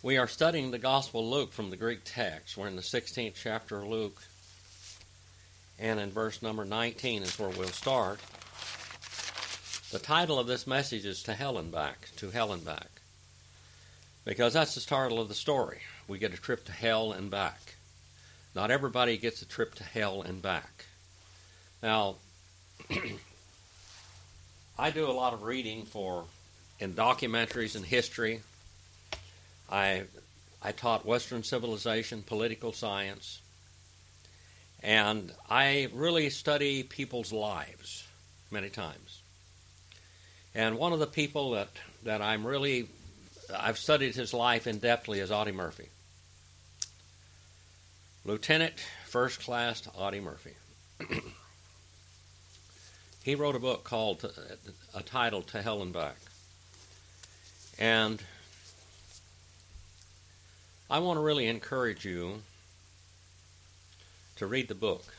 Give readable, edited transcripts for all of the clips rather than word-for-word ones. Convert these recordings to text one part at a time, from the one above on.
We are studying the Gospel of Luke from the Greek text. We're in the 16th chapter of Luke, and in verse number 19 is where we'll start. The title of this message is To Hell and Back, because that's the title of the story. We get a trip to hell and back. Not everybody gets a trip to hell and back. Now, I do a lot of reading in documentaries and history. I taught Western civilization, political science, and I really study people's lives many times. And one of the people that I've studied his life in-depthly is Audie Murphy. Lieutenant First Class Audie Murphy. He wrote a book called, titled To Hell and Back. And I want to really encourage you to read the book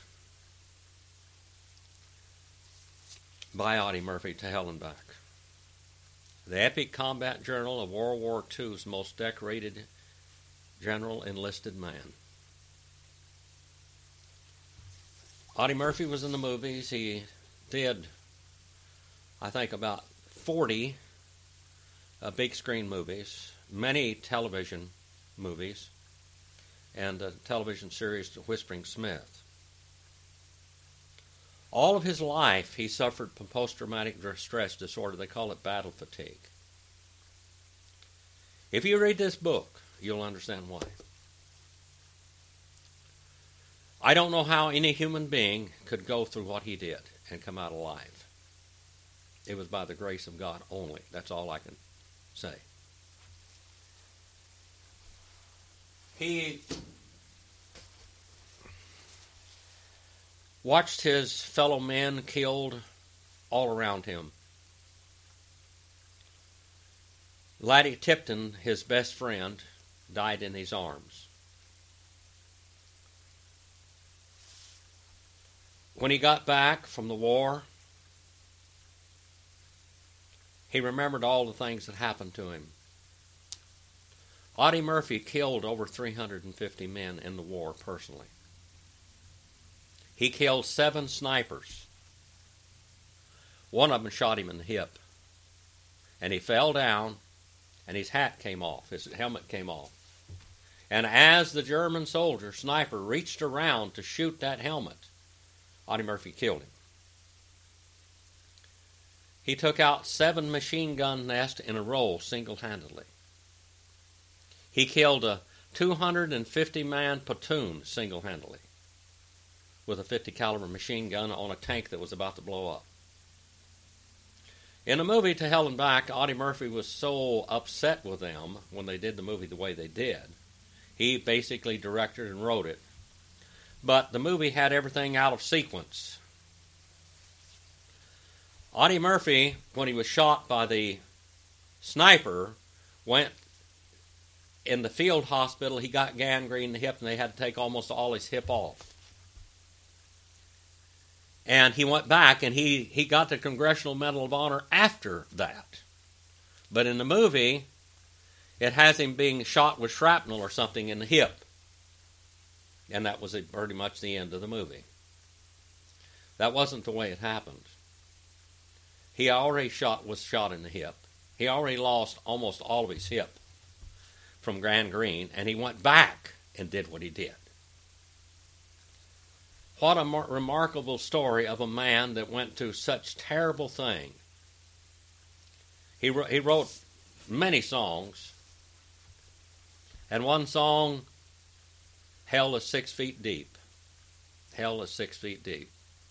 by Audie Murphy, To Hell and Back. The epic combat journal of World War II's most decorated general enlisted man. Audie Murphy was in the movies. He did, I think, about 40 big screen movies, many television movies, and a television series, Whispering Smith. All of his life, he suffered from post-traumatic stress disorder. They call it battle fatigue. If you read this book, you'll understand why. I don't know how any human being could go through what he did and come out alive. It was by the grace of God only. That's all I can say. He watched his fellow men killed all around him. Laddie Tipton, his best friend, died in his arms. When he got back from the war, he remembered all the things that happened to him. Audie Murphy killed over 350 men in the war personally. He killed 7 snipers. One of them shot him in the hip. And he fell down, and his hat came off. His helmet came off. And as the German soldier, sniper, reached around to shoot that helmet, Audie Murphy killed him. He took out 7 machine gun nests in a row single-handedly. He killed a 250-man platoon single-handedly with a 50 caliber machine gun on a tank that was about to blow up. In the movie To Hell and Back, Audie Murphy was so upset with them when they did the movie the way they did. He basically directed and wrote it. But the movie had everything out of sequence. Audie Murphy, when he was shot by the sniper, went in the field hospital. He got gangrene in the hip, and they had to take almost all his hip off. And he went back, and he got the Congressional Medal of Honor after that. But in the movie, it has him being shot with shrapnel or something in the hip. And that was pretty much the end of the movie. That wasn't the way it happened. He already was shot in the hip. He already lost almost all of his hip from gangrene, and he went back and did what he did. What a remarkable story of a man that went through such terrible thing. He wrote many songs, and one song, Hell is 6 feet deep. Hell is 6 feet deep.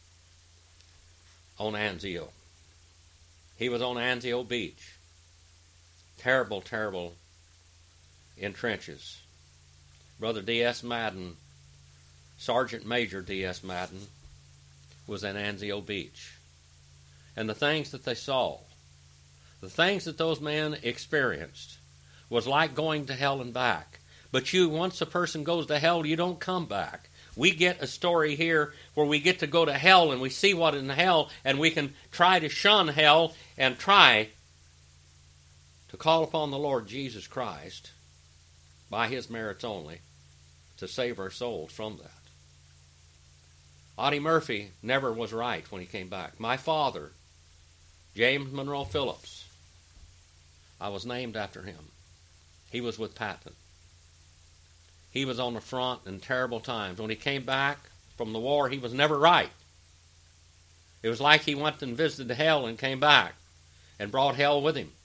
On Anzio. He was on Anzio Beach. Terrible, terrible in trenches. Brother D.S. Madden, Sergeant Major D.S. Madden, was in Anzio Beach. And the things that they saw, the things that those men experienced, was like going to hell and back. But once a person goes to hell, you don't come back. We get a story here where we get to go to hell and we see what in hell, and we can try to shun hell and try to call upon the Lord Jesus Christ by his merits only, to save our souls from that. Audie Murphy never was right when he came back. My father, James Monroe Phillips, I was named after him. He was with Patton. He was on the front in terrible times. When he came back from the war, he was never right. It was like he went and visited hell and came back and brought hell with him.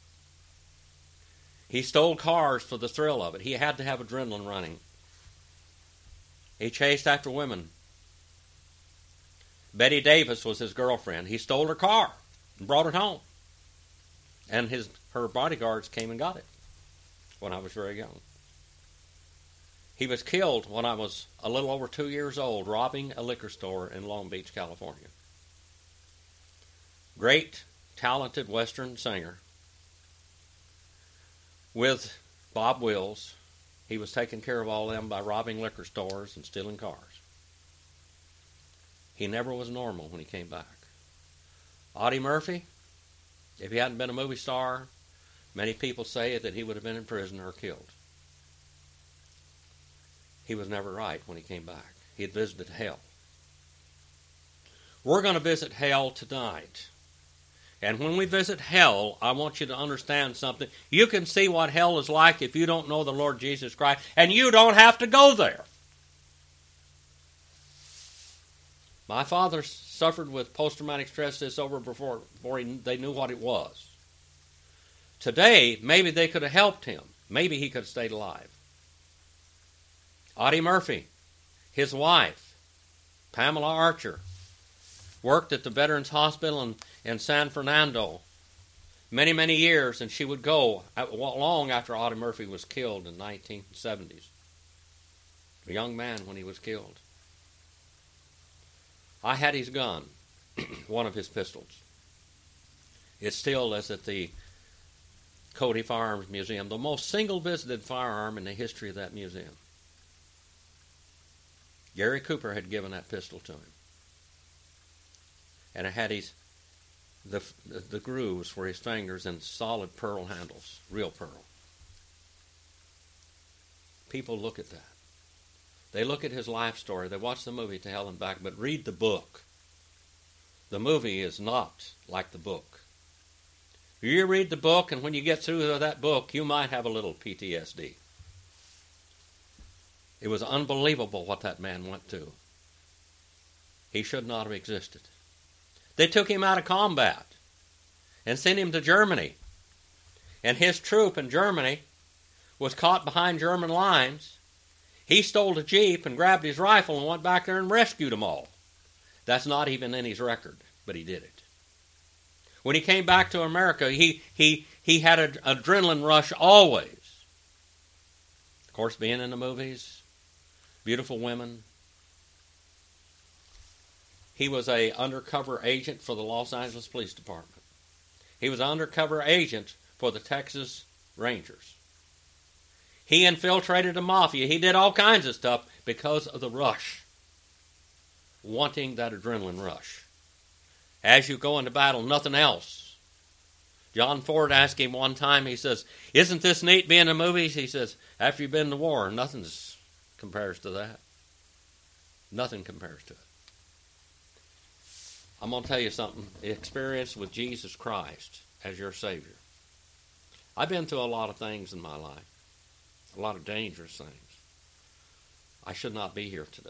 He stole cars for the thrill of it. He had to have adrenaline running. He chased after women. Betty Davis was his girlfriend. He stole her car and brought it home. And her bodyguards came and got it when I was very young. He was killed when I was a little over 2 years old, robbing a liquor store in Long Beach, California. Great, talented Western singer. With Bob Wills, he was taking care of all of them by robbing liquor stores and stealing cars. He never was normal when he came back. Audie Murphy, if he hadn't been a movie star, many people say that he would have been in prison or killed. He was never right when he came back. He had visited hell. We're going to visit hell tonight. And when we visit hell, I want you to understand something. You can see what hell is like if you don't know the Lord Jesus Christ, and you don't have to go there. My father suffered with post-traumatic stress disorder before they knew what it was. Today, maybe they could have helped him. Maybe he could have stayed alive. Audie Murphy, his wife, Pamela Archer, worked at the Veterans Hospital in San Fernando many, many years, and she would go long after Audie Murphy was killed in the 1970s. A young man when he was killed. I had his gun, one of his pistols. It still is at the Cody Firearms Museum, the most single-visited firearm in the history of that museum. Gary Cooper had given that pistol to him. And it had the grooves for his fingers and solid pearl handles, real pearl. People look at that. They look at his life story. They watch the movie To Hell and Back, but read the book. The movie is not like the book. You read the book, and when you get through that book, you might have a little PTSD. It was unbelievable what that man went to. He should not have existed. They took him out of combat and sent him to Germany. And his troop in Germany was caught behind German lines. He stole a Jeep and grabbed his rifle and went back there and rescued them all. That's not even in his record, but he did it. When he came back to America, he had an adrenaline rush always. Of course, being in the movies, beautiful women. He was an undercover agent for the Los Angeles Police Department. He was an undercover agent for the Texas Rangers. He infiltrated the mafia. He did all kinds of stuff because of the rush. Wanting that adrenaline rush. As you go into battle, nothing else. John Ford asked him one time, he says, "Isn't this neat being in movies?" He says, "After you've been in the war, nothing compares to that. Nothing compares to it." I'm going to tell you something. Experience with Jesus Christ as your Savior. I've been through a lot of things in my life. A lot of dangerous things. I should not be here today.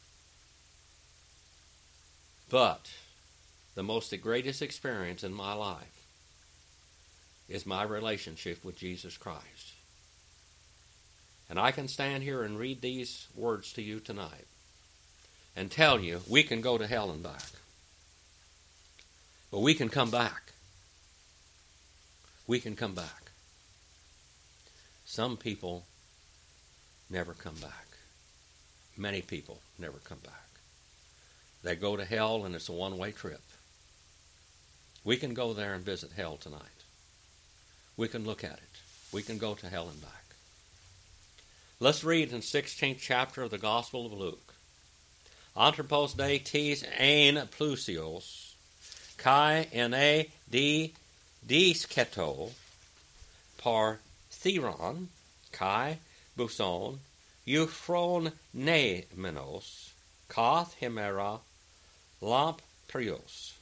But the greatest experience in my life is my relationship with Jesus Christ. And I can stand here and read these words to you tonight and tell you we can go to hell and back. But we can come back. We can come back. Some people never come back. Many people never come back. They go to hell and it's a one-way trip. We can go there and visit hell tonight. We can look at it. We can go to hell and back. Let's read in the 16th chapter of the Gospel of Luke. Anthropos Dei tis ein plusios, kai ene di disceto, par theron, kai buson, euphronemenos, kath hemera, lamprios.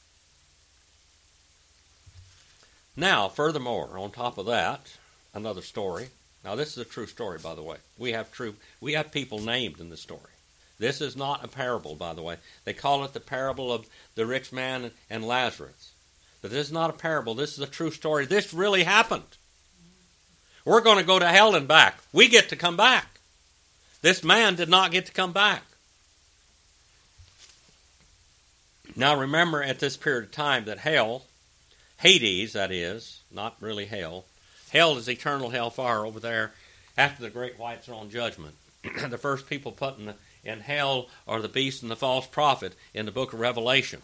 Now, furthermore, on top of that, another story. Now, this is a true story, by the way. We have people named in the story. This is not a parable, by the way. They call it the parable of the rich man and Lazarus. But this is not a parable. This is a true story. This really happened. We're going to go to hell and back. We get to come back. This man did not get to come back. Now, remember at this period of time that hell, Hades, that is, not really hell. Hell is eternal hellfire over there after the great white throne judgment. The first people put in hell are the beast and the false prophet in the book of Revelation.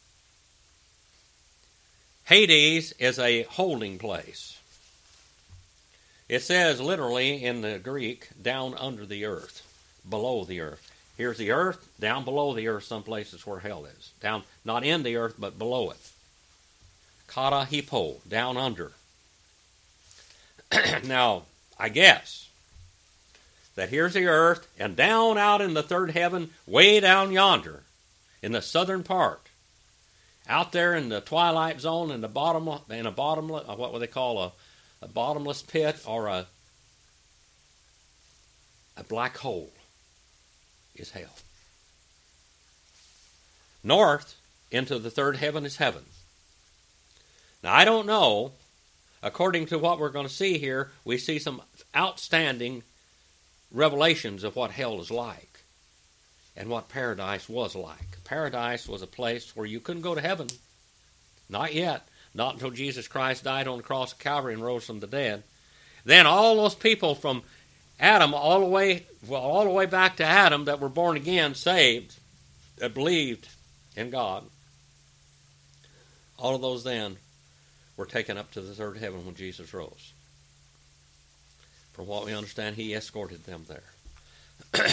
Hades is a holding place. It says literally in the Greek, down under the earth, below the earth. Here's the earth, down below the earth, some places where hell is. Down, not in the earth, but below it. Kata hippo, down under. Now, I guess that here's the earth, and down out in the third heaven, way down yonder, in the southern part, out there in the twilight zone, in a bottomless, what would they call a bottomless pit, or a black hole, is hell. North into the third heaven is heaven. Now, I don't know. According to what we're going to see here, we see some outstanding revelations of what hell is like and what paradise was like. Paradise was a place where you couldn't go to heaven. Not yet. Not until Jesus Christ died on the cross of Calvary and rose from the dead. Then all those people from Adam all the way back to Adam that were born again, saved, that believed in God, all of those then were taken up to the third heaven when Jesus rose. From what we understand, he escorted them there.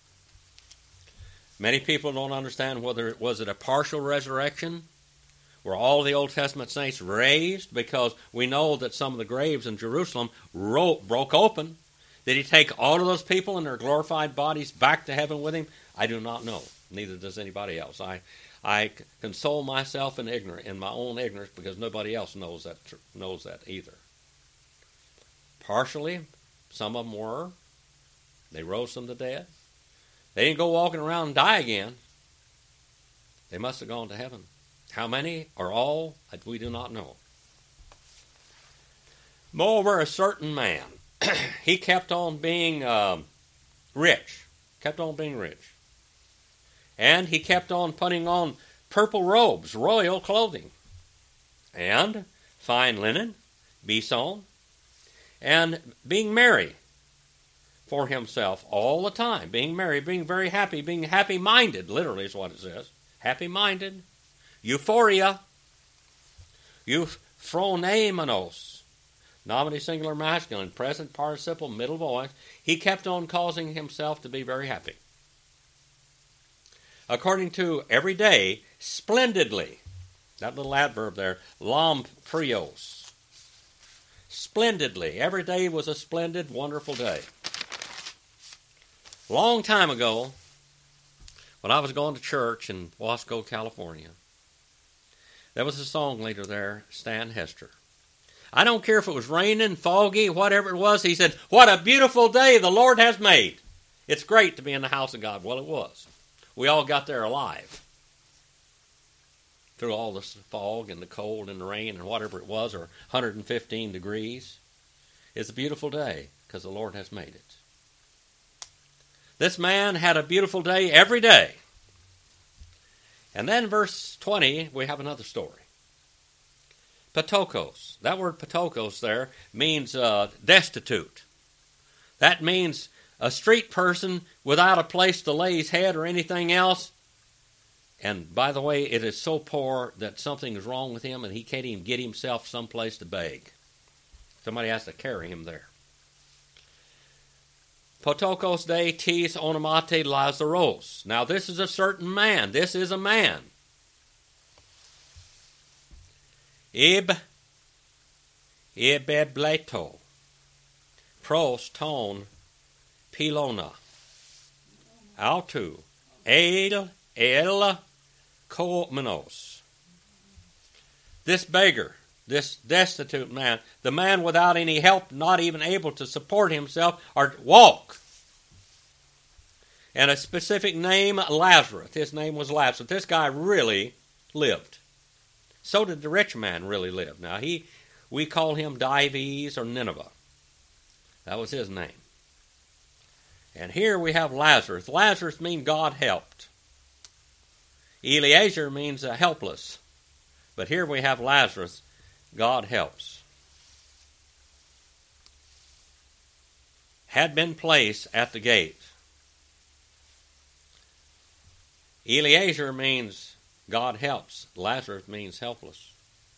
Many people don't understand whether was it a partial resurrection, were all the Old Testament saints raised, because we know that some of the graves in Jerusalem broke open. Did he take all of those people in their glorified bodies back to heaven with him? I do not know. Neither does anybody else. I console myself in my own ignorance, because nobody else knows that either. Partially, some of them were. They rose from the dead. They didn't go walking around and die again. They must have gone to heaven. How many or all, we do not know. Moreover, a certain man, he kept on being rich. Kept on being rich. And he kept on putting on purple robes, royal clothing, and fine linen, beson, and being merry for himself all the time. Being merry, being very happy, being happy-minded, literally is what it says. Happy-minded. Euphoria. Euphronemenos. Nominative singular masculine, present participle, middle voice. He kept on causing himself to be very happy. According to every day, splendidly. That little adverb there, lamprios. Splendidly. Every day was a splendid, wonderful day. Long time ago, when I was going to church in Wasco, California, there was a song leader there, Stan Hester. I don't care if it was raining, foggy, whatever it was. He said, "What a beautiful day the Lord has made. It's great to be in the house of God." Well, it was. We all got there alive. Through all the fog and the cold and the rain and whatever it was, or 115 degrees. It's a beautiful day because the Lord has made it. This man had a beautiful day every day. And then verse 20, we have another story. Patokos. That word patokos there means destitute. That means a street person without a place to lay his head or anything else. And by the way, it is so poor that something is wrong with him and he can't even get himself someplace to beg. Somebody has to carry him there. Potokos de tis onomate Lazaros. Now this is a certain man. This is a man. Ibebleto. pros ton pilona, autu, el komenos. This beggar, this destitute man, the man without any help, not even able to support himself or walk. And a specific name, Lazarus. His name was Lazarus. This guy really lived. So did the rich man really live. Now, we call him Dives or Nineveh. That was his name. And here we have Lazarus. Lazarus means God helped. Eliezer means helpless. But here we have Lazarus, God helps. Had been placed at the gate. Eliezer means God helps. Lazarus means helpless.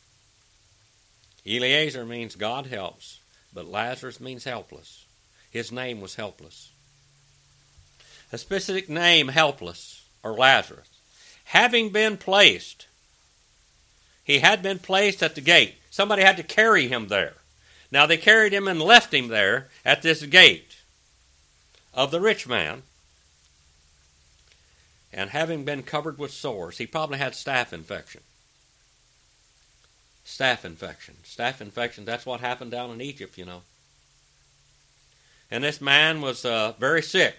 Eliezer means God helps, but Lazarus means helpless. His name was helpless. A specific name, helpless, or Lazarus. Having been placed, he had been placed at the gate. Somebody had to carry him there. Now they carried him and left him there at this gate of the rich man. And having been covered with sores, he probably had staph infection. Staph infection. Staph infection, that's what happened down in Egypt, you know. And this man was very sick.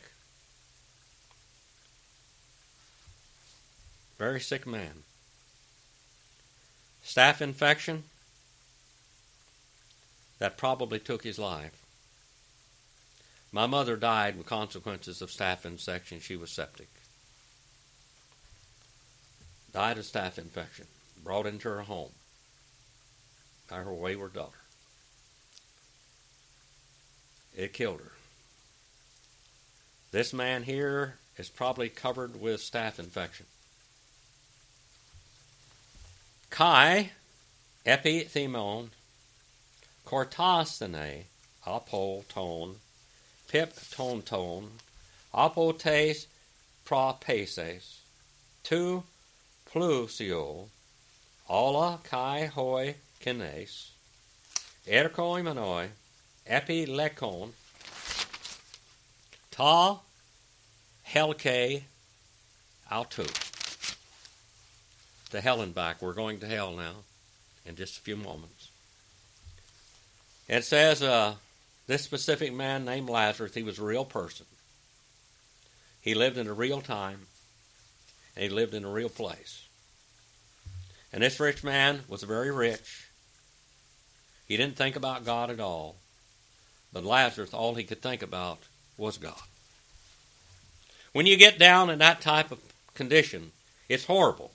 Very sick man. Staph infection, that probably took his life. My mother died with consequences of staph infection. She was septic. Died of staph infection, brought into her home by her wayward daughter. It killed her. This man here is probably covered with staph infection. Kai, epithemon, cortasene, apoton, piptonton, apotes propaces, tu plusio, alla kai hoi kines, erkoimenoi, epilekon, ta helke autu. To hell and back. We're going to hell now in just a few moments. It says this specific man named Lazarus, he was a real person. He lived in a real time, and he lived in a real place. And this rich man was very rich. He didn't think about God at all. But Lazarus, all he could think about was God. When you get down in that type of condition, it's horrible.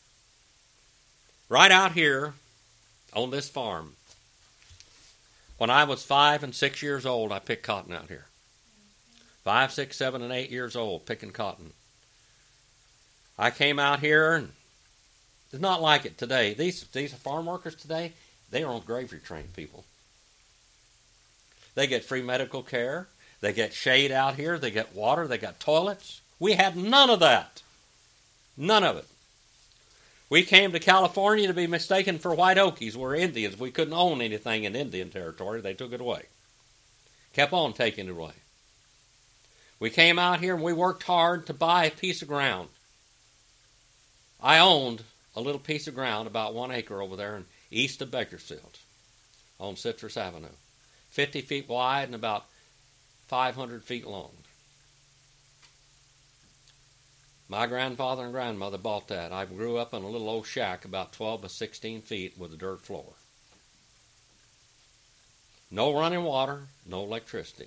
Right out here on this farm, when I was 5 and 6 years old, I picked cotton out here. 5, 6, 7, and 8 years old, picking cotton. I came out here, and it's not like it today. These farm workers today, they are on gravy train, people. They get free medical care. They get shade out here. They get water. They got toilets. We had none of that. None of it. We came to California to be mistaken for white Okies. We're Indians. We couldn't own anything in Indian territory. They took it away. Kept on taking it away. We came out here and we worked hard to buy a piece of ground. I owned a little piece of ground, about 1 acre over there east of Bakersfield on Citrus Avenue. 50 feet wide and about 500 feet long. My grandfather and grandmother bought that. I grew up in a little old shack about 12 by 16 feet with a dirt floor. No running water, no electricity.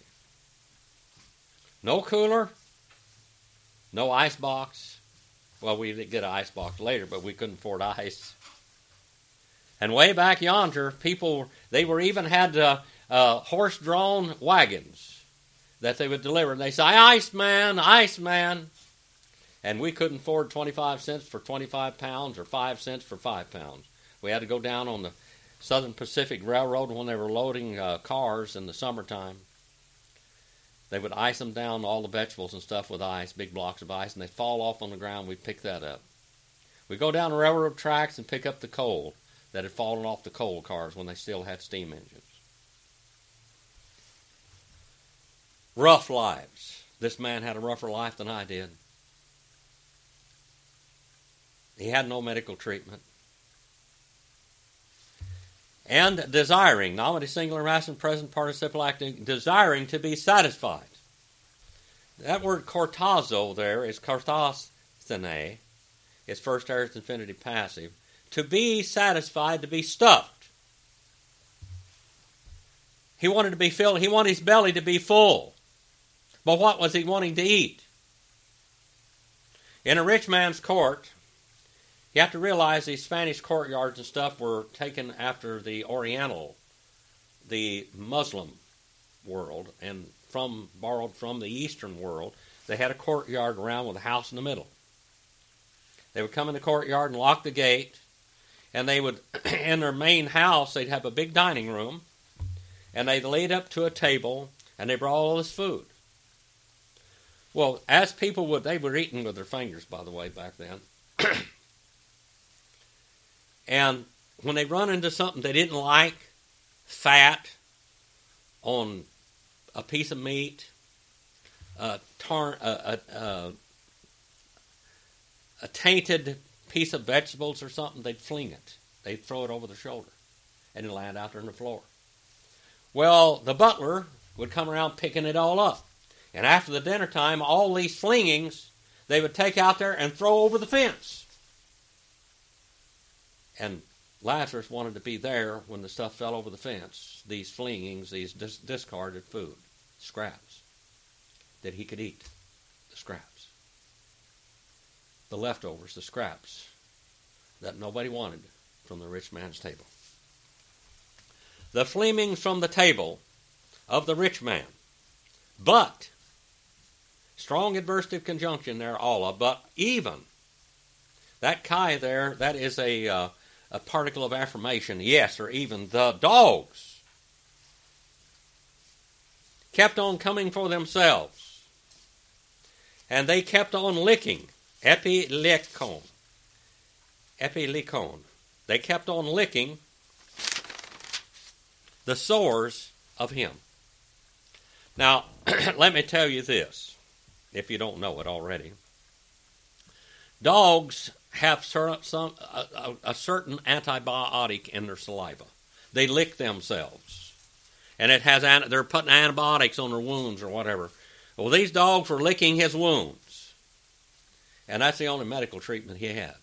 No cooler, no ice box. Well, we did get an ice box later, but we couldn't afford ice. And way back yonder, people, they were even had horse-drawn wagons that they would deliver. And they say, Iceman, Iceman. And we couldn't afford 25 cents for 25 pounds or 5 cents for 5 pounds. We had to go down on the Southern Pacific Railroad when they were loading cars in the summertime. They would ice them down, all the vegetables and stuff with ice, big blocks of ice, and they'd fall off on the ground. We'd pick that up. We'd go down the railroad tracks and pick up the coal that had fallen off the coal cars when they still had steam engines. rough lives. This man had a rougher life than I did. He had no medical treatment. And desiring, nominative, singular, masculine, present participle acting, desiring to be satisfied. That word kortazo there is kortasthene. It's first aorist infinitive passive. To be satisfied, to be stuffed. He wanted to be filled. He wanted his belly to be full. But what was he wanting to eat? In a rich man's court, you have to realize these Spanish courtyards and stuff were taken after the Oriental, the Muslim world, and borrowed from the Eastern world. They had a courtyard around with a house in the middle. They would come in the courtyard and lock the gate, and they would, in their main house, they'd have a big dining room, and they'd lead up to a table, and they brought all this food. Well, as people would, they were eating with their fingers, by the way, back then. And when they run into something they didn't like, fat on a piece of meat, a tainted piece of vegetables or something, they'd fling it. They'd throw it over their shoulder, and it'd land out there on the floor. Well, the butler would come around picking it all up. And after the dinner time, all these flingings, they would take out there and throw over the fence. And Lazarus wanted to be there when the stuff fell over the fence, these flingings, these discarded food, scraps, that he could eat, the scraps. The leftovers, the scraps, that nobody wanted from the rich man's table. The flingings from the table of the rich man. But, strong adversative conjunction there, alla, but even. That kai there, that is a particle of affirmation, yes, or even the dogs kept on coming for themselves. And they kept on licking, epilikon. They kept on licking the sores of him. Now, let me tell you this, if you don't know it already. Dogs have a certain antibiotic in their saliva. They lick themselves. And they're putting antibiotics on their wounds or whatever. Well, these dogs were licking his wounds. And that's the only medical treatment he had.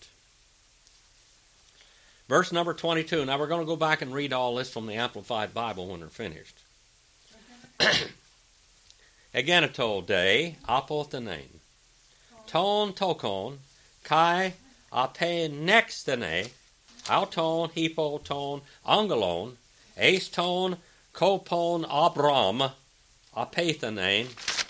Verse number 22. Now we're going to go back and read all this from the Amplified Bible when they're finished. Aganeto de apothenein. Ton tokon kai apenextene. Auton hypoton angelon. Aston kopon abram apethenein.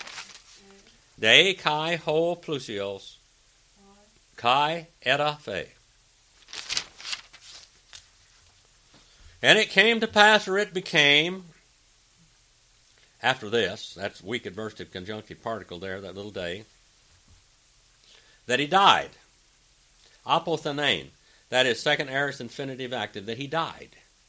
De kai ho plusios. Kai eta fe. And it came to pass, or it became, after this, that's weak adversative conjunctive particle there, that little day, that he died. Apothenein, that is second aorist infinitive active, that he died.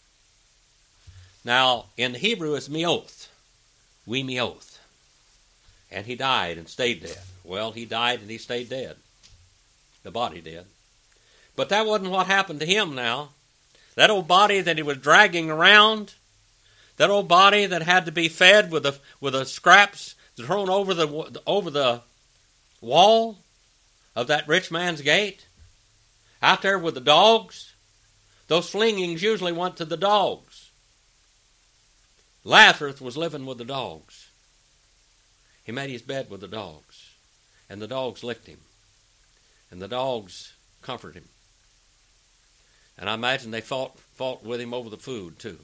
Now, in the Hebrew, it's mioth. We mioth. And he died and stayed dead. Well, he died and he stayed dead. The body did. But that wasn't what happened to him now. That old body that he was dragging around, that old body that had to be fed with the scraps thrown over the wall of that rich man's gate, out there with the dogs, those flingings usually went to the dogs. Lazarus was living with the dogs. He made his bed with the dogs, and the dogs licked him, and the dogs comforted him. And I imagine they fought with him over the food, too.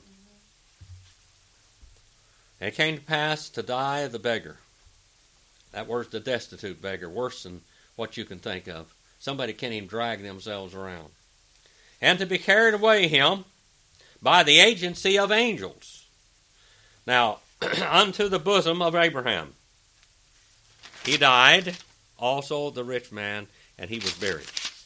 And it came to pass to die the beggar. That word's the destitute beggar, worse than what you can think of. Somebody can't even drag themselves around. And to be carried away him by the agency of angels. Now, unto the bosom of Abraham. He died, also the rich man, and he was buried.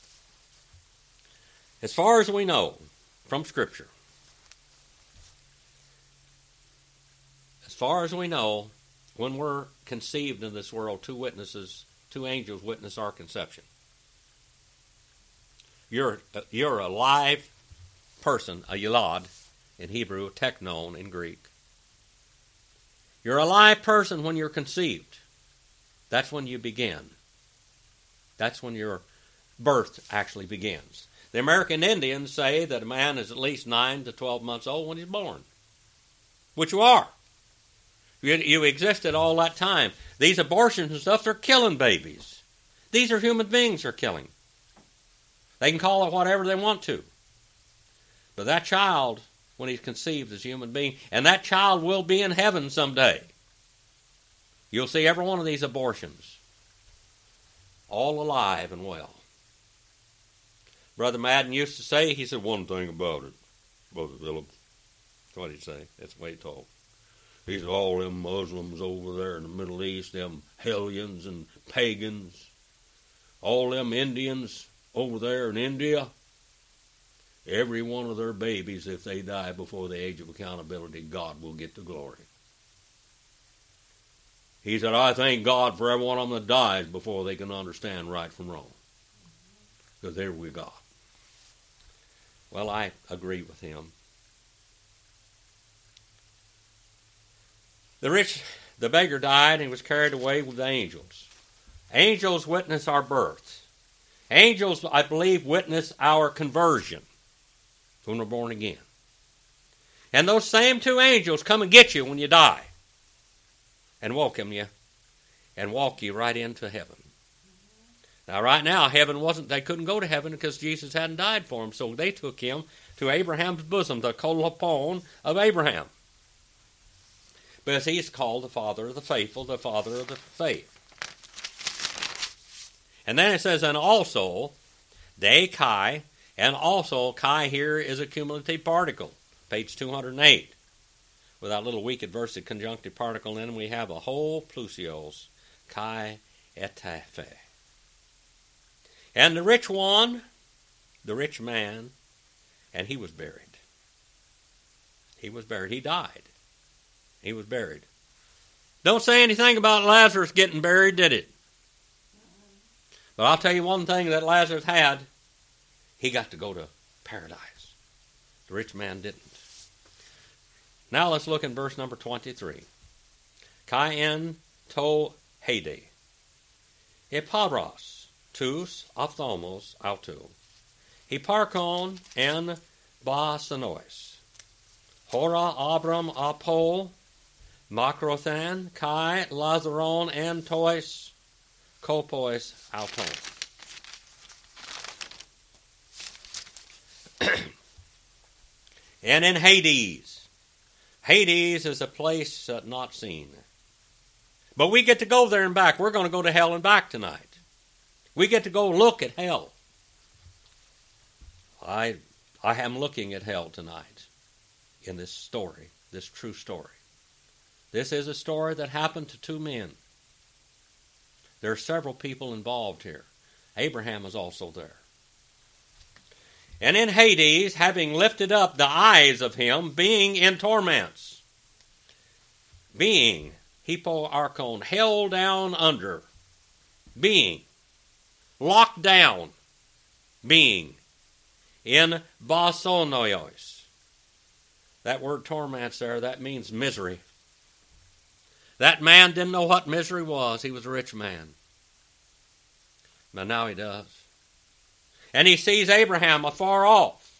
As far as we know from Scripture, as far as we know, when we're conceived in this world, two angels witness our conception. You're a live person, a yalad in Hebrew, teknon in Greek. You're a live person when you're conceived. That's when you begin. That's when your birth actually begins. The American Indians say that a man is at least 9 to 12 months old when he's born, which you are. You existed all that time. These abortions and stuff, they're killing babies. These are human beings they're killing. They can call it whatever they want to. But that child, when he's conceived, is a human being, and that child will be in heaven someday. You'll see every one of these abortions, all alive and well. Brother Madden used to say, he said, one thing about it, Brother Philip. What did he say? That's the way he talked. He said, all them Muslims over there in the Middle East, them hellions and pagans, all them Indians over there in India, every one of their babies, if they die before the age of accountability, God will get the glory. He said, I thank God for every one of them that dies before they can understand right from wrong. Because there we God. Well, I agree with him. The beggar died and he was carried away with the angels. Angels witness our birth. Angels, I believe, witness our conversion when we're born again. And those same two angels come and get you when you die and welcome you and walk you right into heaven. Now, right now, they couldn't go to heaven because Jesus hadn't died for them, so they took him to Abraham's bosom, the kolopon of Abraham. Because he's called the father of the faithful, the father of the faith. And then it says, and also, de kai, and also, kai here is a cumulative particle, page 208. With that little weak adversive conjunctive particle in, we have a whole plusios, kai etaphe. And the rich one, the rich man, and he was buried. He was buried. He died. He was buried. Don't say anything about Lazarus getting buried, did it? But I'll tell you one thing that Lazarus had. He got to go to paradise. The rich man didn't. Now let's look in verse number 23. Kain to hede. Eparos, tous ophthalmos autou. Hiparkon en basanois. Hora abram apol, makrothan, kai lazaron en tois, kopois auton. And in Hades. Hades is a place not seen. But we get to go there and back. We're going to go to hell and back tonight. We get to go look at hell. I am looking at hell tonight in this story, this true story. This is a story that happened to two men. There are several people involved here. Abraham is also there. And in Hades, having lifted up the eyes of him, being in torments, being, hypoarchon, held down under, being, locked down, being, in basonoios. That word torments there, that means misery. That man didn't know what misery was. He was a rich man. But now he does. And he sees Abraham afar off.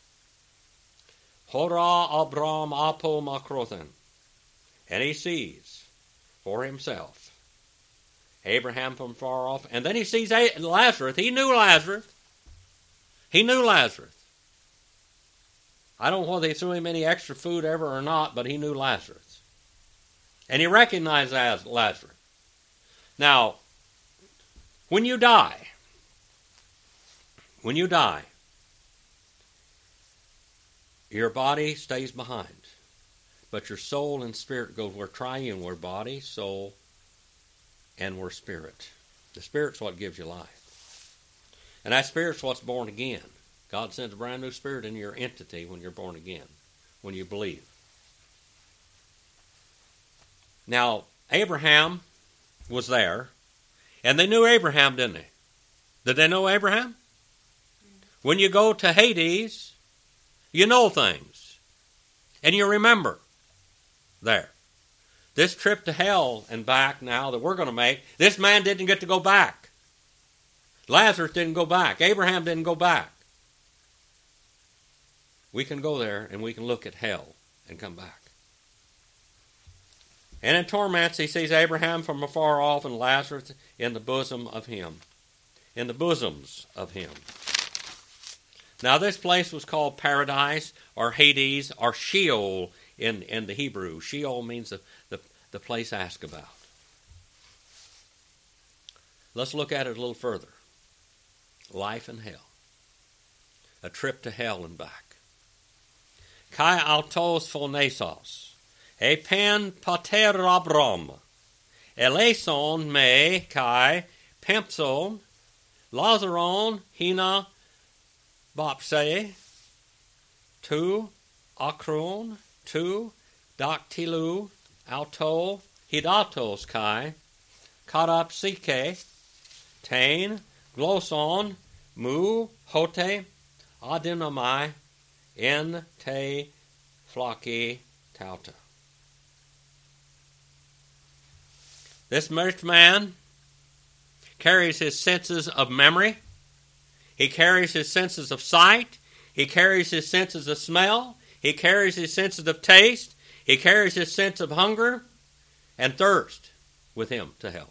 Hora Abram apo makrothen. And he sees for himself Abraham from far off. And then he sees Lazarus. He knew Lazarus. He knew Lazarus. I don't know whether they threw him any extra food ever or not, but he knew Lazarus. And he recognized Lazarus. Now, when you die, your body stays behind. But your soul and spirit go, we're triune. We're body, soul, and we're spirit. The spirit's what gives you life. And that spirit's what's born again. God sends a brand new spirit in your entity when you're born again, when you believe. Now, Abraham was there, and they knew Abraham, didn't they? Did they know Abraham? When you go to Hades, you know things, and you remember there. This trip to hell and back now that we're going to make, this man didn't get to go back. Lazarus didn't go back. Abraham didn't go back. We can go there and we can look at hell and come back. And in torments, he sees Abraham from afar off and Lazarus in the bosom of him. In the bosoms of him. Now this place was called Paradise or Hades or Sheol in the Hebrew. Sheol means the place asked about. Let's look at it a little further. Life in hell. A trip to hell and back. Kai altos phonesos. Epen pater Abram. Eleison me kai pempson. Lazaron hina bapse. Tu akron. Tu dactylu. Auto hidatos kai. Karapsike. Tain. Gloson. Mu hote. Adinamai. En te flaki tauta. This merged man carries his senses of memory. He carries his senses of sight. He carries his senses of smell. He carries his senses of taste. He carries his sense of hunger and thirst with him to hell.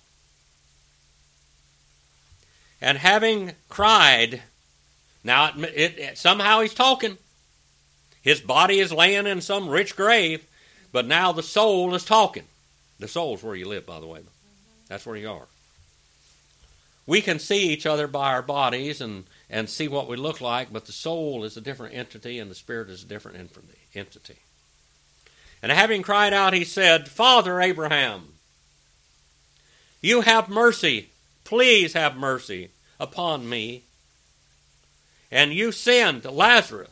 And having cried, now somehow he's talking. His body is laying in some rich grave, but now the soul is talking. The soul's where you live, by the way. That's where you are. We can see each other by our bodies and see what we look like, but the soul is a different entity and the spirit is a different entity. And having cried out, he said, Father Abraham, you have mercy. Please have mercy upon me. And you send Lazarus.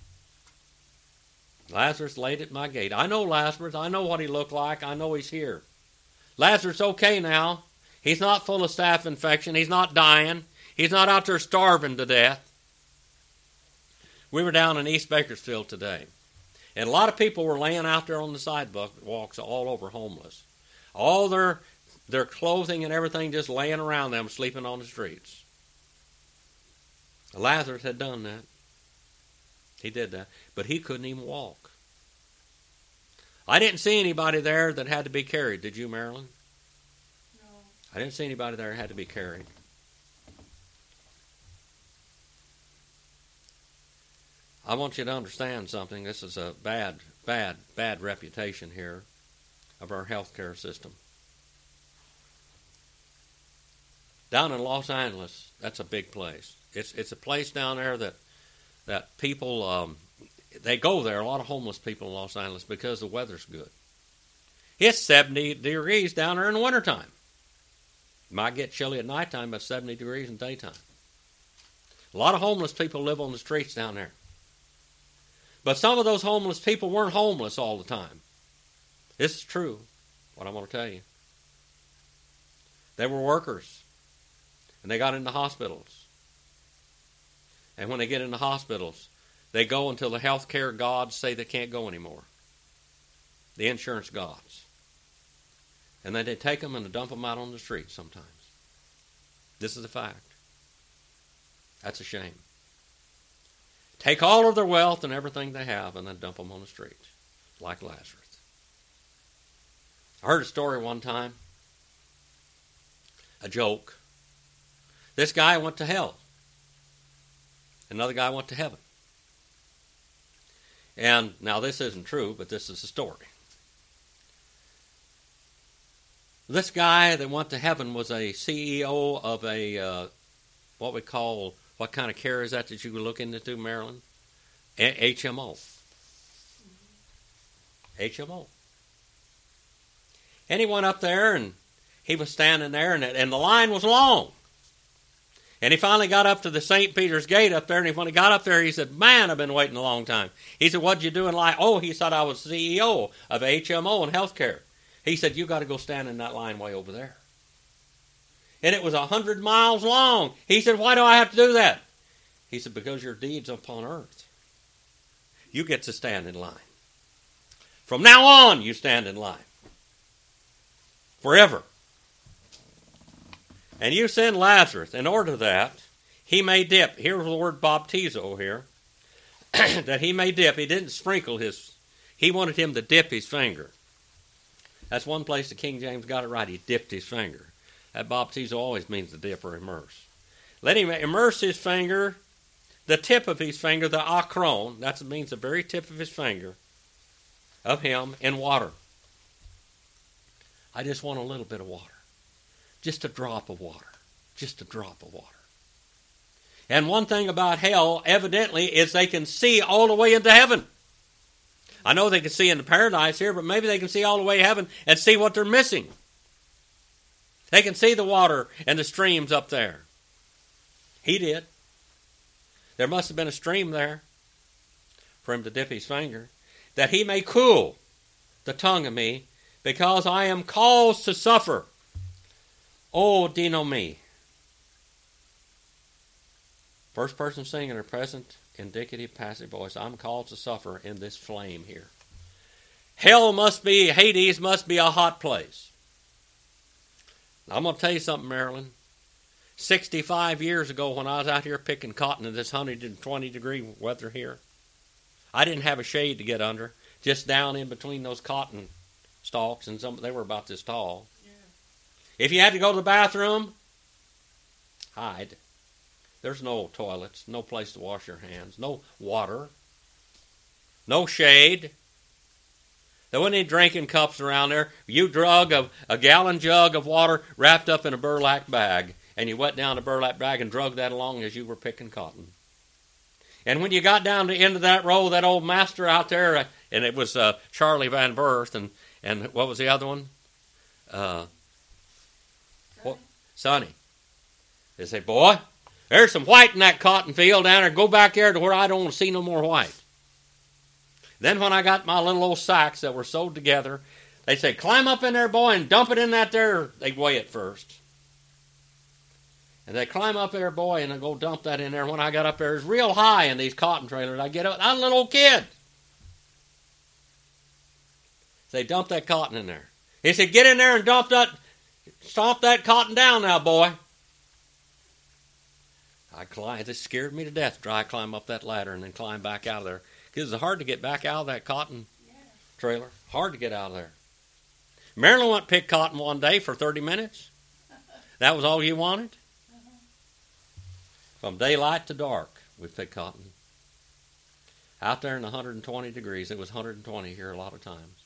Lazarus laid at my gate. I know Lazarus. I know what he looked like. I know he's here. Lazarus okay now. He's not full of staph infection. He's not dying. He's not out there starving to death. We were down in East Bakersfield today. And a lot of people were laying out there on the sidewalks all over homeless. All their clothing and everything just laying around them, sleeping on the streets. Lazarus had done that. He did that. But he couldn't even walk. I didn't see anybody there that had to be carried. Did you, Marilyn? No. I didn't see anybody there that had to be carried. I want you to understand something. This is a bad reputation here of our healthcare system. Down in Los Angeles, that's a big place. It's a place down there that people, they go there, a lot of homeless people in Los Angeles, because the weather's good. It's 70 degrees down there in the wintertime. It might get chilly at nighttime, but 70 degrees in daytime. A lot of homeless people live on the streets down there. But some of those homeless people weren't homeless all the time. This is true, what I want to tell you. They were workers, and they got into hospitals. And when they get into hospitals, they go until the health care gods say they can't go anymore. The insurance gods. And then they take them and dump them out on the street sometimes. This is a fact. That's a shame. Take all of their wealth and everything they have and then dump them on the streets, like Lazarus. I heard a story one time, a joke. This guy went to hell. Another guy went to heaven. And now this isn't true, but this is a story. This guy that went to heaven was a CEO of a, what kind of care is that you were looking into, Marilyn? HMO. HMO. And he went up there and he was standing there and the line was long. And he finally got up to the St. Peter's Gate up there, and when he got up there, he said, man, I've been waiting a long time. He said, what'd you do in life? Oh, he said, I was CEO of HMO and healthcare. He said, you got to go stand in that line way over there. And it was 100 miles long. He said, why do I have to do that? He said, because your deeds upon earth. You get to stand in line. From now on, you stand in line. Forever. And you send Lazarus. In order that he may dip. Here's the word baptizo here. That he may dip. He didn't sprinkle his. He wanted him to dip his finger. That's one place the King James got it right. He dipped his finger. That baptizo always means to dip or immerse. Let him immerse his finger, the tip of his finger, the akron. That means the very tip of his finger, of him, in water. I just want a little bit of water. Just a drop of water. Just a drop of water. And one thing about hell, evidently, is they can see all the way into heaven. I know they can see into paradise here, but maybe they can see all the way to heaven and see what they're missing. They can see the water and the streams up there. He did. There must have been a stream there for him to dip his finger, that he may cool the tongue of me, because I am caused to suffer. O dino me. First person singular, present, indicative, passive voice. I'm called to suffer in this flame here. Hell must be, Hades must be a hot place. I'm going to tell you something, Marilyn. 65 years ago when I was out here picking cotton in this 120 degree weather here, I didn't have a shade to get under, just down in between those cotton stalks, and they were about this tall. Yeah. If you had to go to the bathroom, hide. There's no toilets, no place to wash your hands, no water, no shade. There wasn't any drinking cups around there. You drug a gallon jug of water wrapped up in a burlap bag, and you wet down the burlap bag and drug that along as you were picking cotton. And when you got down to the end of that row, that old master out there, and it was Charlie Van Verth, and what was the other one? Sonny. They say, boy, there's some white in that cotton field down there. Go back there to where I don't want to see no more white. Then when I got my little old sacks that were sewed together, they say, climb up in there, boy, and dump it in that there. They'd weigh it first. And they climb up there, boy, and I go dump that in there. When I got up there, it was real high in these cotton trailers. I get up, I'm a little old kid. They dumped that cotton in there. He said, get in there and stomp that cotton down now, boy. It scared me to death to try to climb up that ladder and then climb back out of there. Because it's hard to get back out of that cotton trailer. Hard to get out of there. Marilyn went pick cotton one day for 30 minutes. That was all you wanted? From daylight to dark, we picked cotton. Out there in 120 degrees. It was 120 here a lot of times.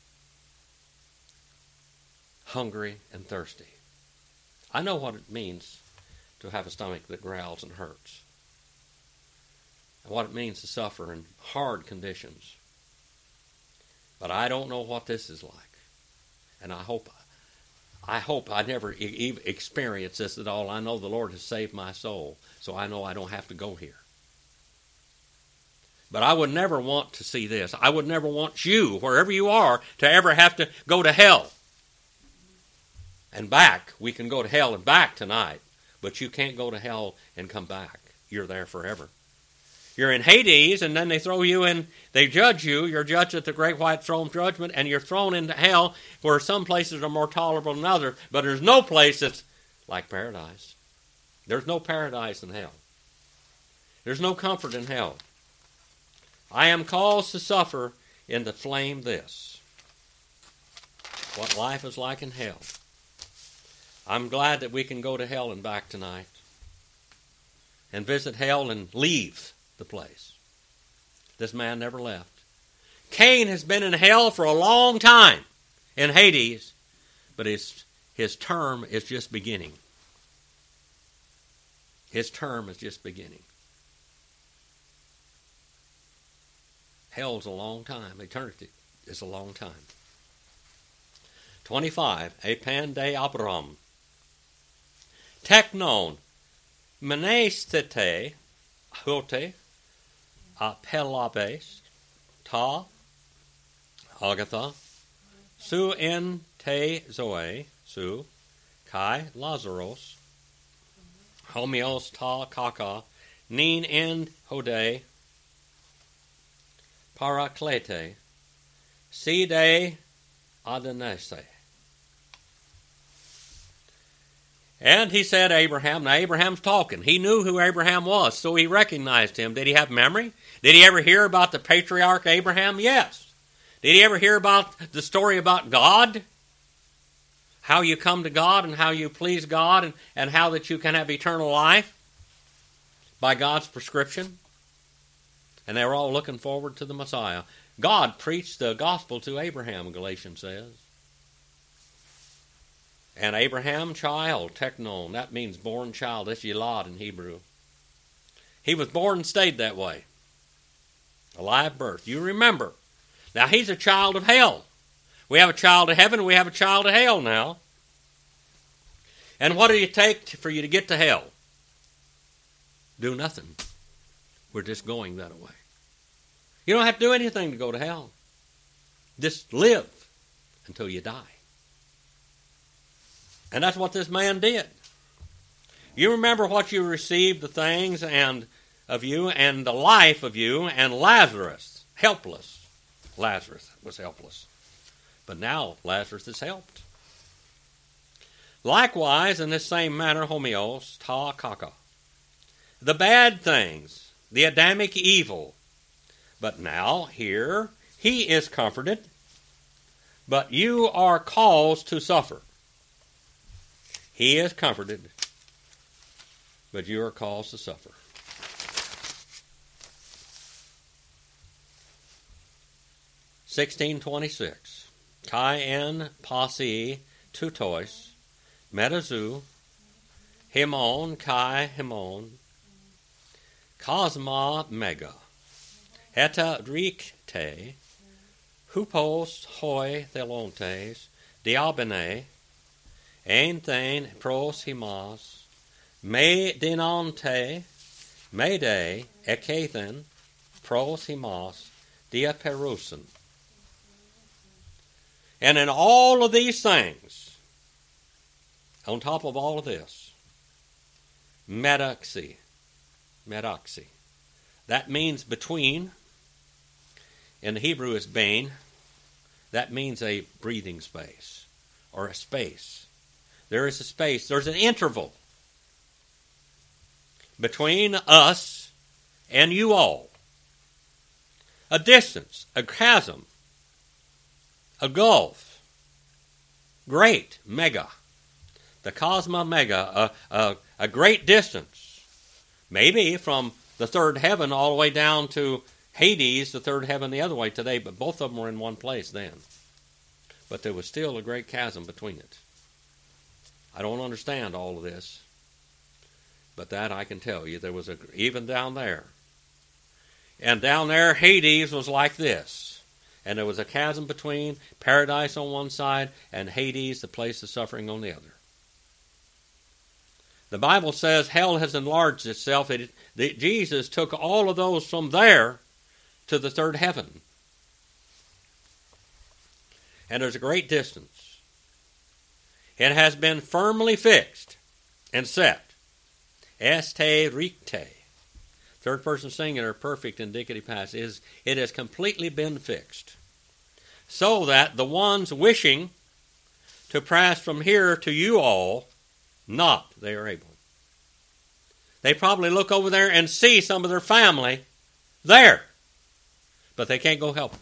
Hungry and thirsty. I know what it means to have a stomach that growls and hurts. And what it means to suffer in hard conditions. But I don't know what this is like. And I hope I never experience this at all. I know the Lord has saved my soul, so I know I don't have to go here. But I would never want to see this. I would never want you, wherever you are, to ever have to go to hell. And back. We can go to hell and back tonight. But you can't go to hell and come back. You're there forever. You're in Hades, and then they throw you in, they judge you. You're judged at the great white throne judgment, and you're thrown into hell, where some places are more tolerable than others. But there's no place that's like paradise. There's no paradise in hell. There's no comfort in hell. I am caused to suffer in the flame this. What life is like in hell. I'm glad that we can go to hell and back tonight and visit hell and leave the place. This man never left. Cain has been in hell for a long time in Hades, but his term is just beginning. His term is just beginning. Hell's a long time. Eternity is a long time. 25. Epan de Abram. Teknon, menestete, hote, apelabes, ta, agatha, su en te zoe, su, kai Lazaros, homios ta kaka, nin en hode, paraklete, si de adenese. And he said Abraham, now Abraham's talking. He knew who Abraham was, so he recognized him. Did he have memory? Did he ever hear about the patriarch Abraham? Yes. Did he ever hear about the story about God? How you come to God and how you please God and how that you can have eternal life by God's prescription? And they were all looking forward to the Messiah. God preached the gospel to Abraham, Galatians says. And Abraham, child, teknon, that means born child. That's yilad in Hebrew. He was born and stayed that way. A live birth. You remember. Now he's a child of hell. We have a child of heaven, we have a child of hell now. And what do you take for you to get to hell? Do nothing. We're just going that way. You don't have to do anything to go to hell. Just live until you die. And that's what this man did. You remember what you received, the things and of you and the life of you, and Lazarus, helpless. Lazarus was helpless. But now Lazarus is helped. Likewise, in this same manner, homios ta kaka. The bad things, the Adamic evil. But now, here, he is comforted, but you are caused to suffer. He is comforted, but you are caused to suffer. (1626) Kai en pasi tutois, metazu, himon kai himon, cosma mega, heta rikte, hupos hoi thelontes, diabene, ein thein pros himas, me dinante, me de ekathen, pros himas, diaperusen. And in all of these things, on top of all of this, metaxi. That means between. In the Hebrew is bain. That means a breathing space or a space. There is a space. There's an interval between us and you all. A distance, a chasm, a gulf. Great, mega. The cosma mega, a great distance. Maybe from the third heaven all the way down to Hades, the third heaven the other way today, but both of them were in one place then. But there was still a great chasm between it. I don't understand all of this, but that I can tell you. There was even down there. And down there, Hades was like this. And there was a chasm between paradise on one side and Hades, the place of suffering, on the other. The Bible says hell has enlarged itself. Jesus took all of those from there to the third heaven. And there's a great distance. It has been firmly fixed and set. Este ricte. Third person singular, perfect indicative past. It has completely been fixed. So that the ones wishing to pass from here to you all, not they are able. They probably look over there and see some of their family there, but they can't go help them.